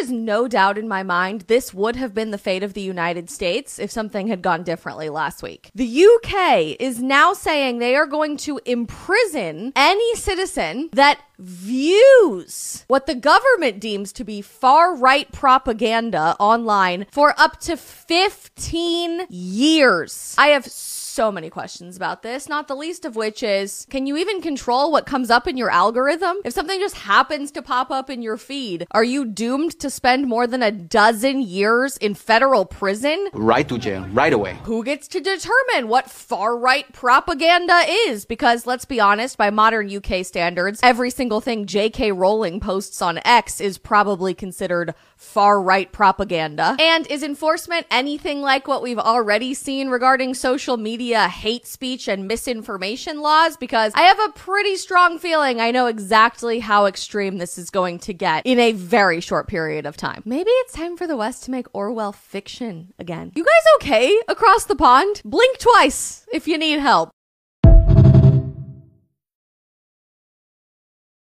is no doubt in my mind this would have been the fate of the United States if something had gone differently last week. The UK is now saying they are going to imprison any citizen that views what the government deems to be far-right propaganda online for up to 15 years. I have so many questions about this, not the least of which is, can you even control what comes up in your algorithm? If something just happens to pop up in your feed, are you doomed to spend more than a dozen years in federal prison? Right to jail, right away. Who gets to determine what far-right propaganda is? Because let's be honest, by modern UK standards, every single thing J.K. Rowling posts on X is probably considered far-right propaganda. And is enforcement anything like what we've already seen regarding social media hate speech and misinformation laws? Because I have a pretty strong feeling I know exactly how extreme this is going to get in a very short period of time. Maybe it's time for the West to make Orwell fiction again. You guys okay across the pond? Blink twice if you need help.